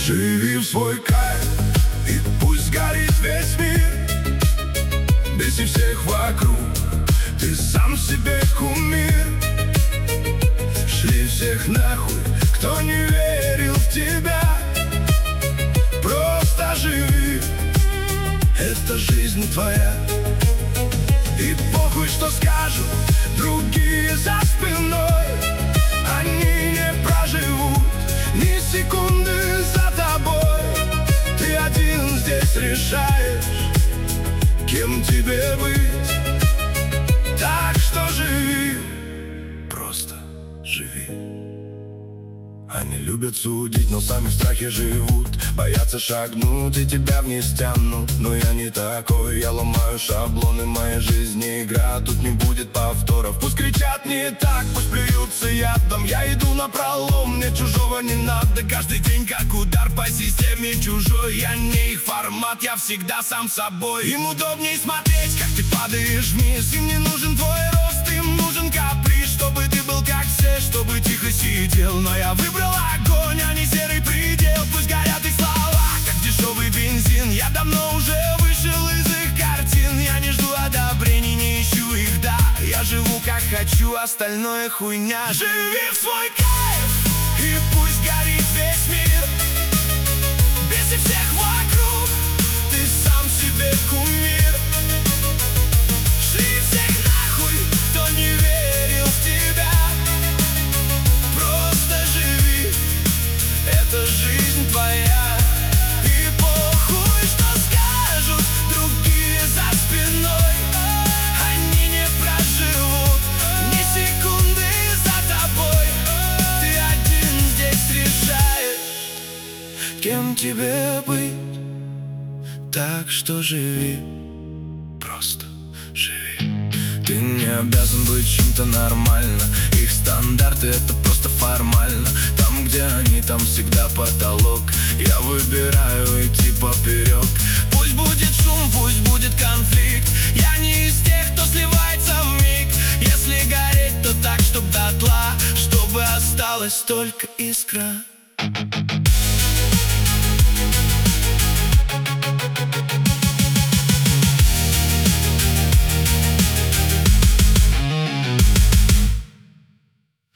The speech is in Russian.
Живи в свой кайф, и пусть горит весь мир. Беси всех вокруг, ты сам себе кумир. Шли всех нахуй, кто не верил в тебя. Просто живи, это жизнь твоя. И похуй, что скажут другие за спиной. Они не проживут ни секунды за тобой. Ты один здесь решаешь, кем тебе быть. Так что живи, просто живи. Они любят судить, но сами в страхе живут. Боятся шагнуть и тебя вниз тянут. Но я не такой, я ломаю шаблоны. Моя жизнь не игра, тут не будет повторов. Пусть кричат не так, пусть плюются ядом. Я иду напролом, мне чужого не надо. Каждый день как удар по системе чужой. Я не их формат, я всегда сам собой. Им удобнее смотреть, как ты падаешь вниз. Им не нужен твой рост, им нужен каприз. Чтобы ты был как все, чтобы тихо сидел. Но я выбрал огонь, а не серый предел. Пусть горят их слова, как дешевый бензин. Я давно уже вышел из их картин. Я не жду одобрений, не ищу их, да. Я живу как хочу, остальное хуйня. Живи в свой кайф, и пусть горит весь мир. Беси всех вокруг, ты сам себе кумир. Шли всех нахуй, кто не верил в тебя. Просто живи, это жизнь твоя. И похуй, что скажут другие за спиной. Они не проживут ни секунды за тобой. Ты один здесь решаешь, кем тебе быть. Так что живи, просто живи. Ты не обязан быть чем-то нормально. Их стандарты — это просто формально. Там, где они, там всегда потолок. Я выбираю идти поперек. Пусть будет шум, пусть будет конфликт. Я не из тех, кто сливается вмиг. Если гореть, то так, чтоб дотла, чтобы осталась только искра.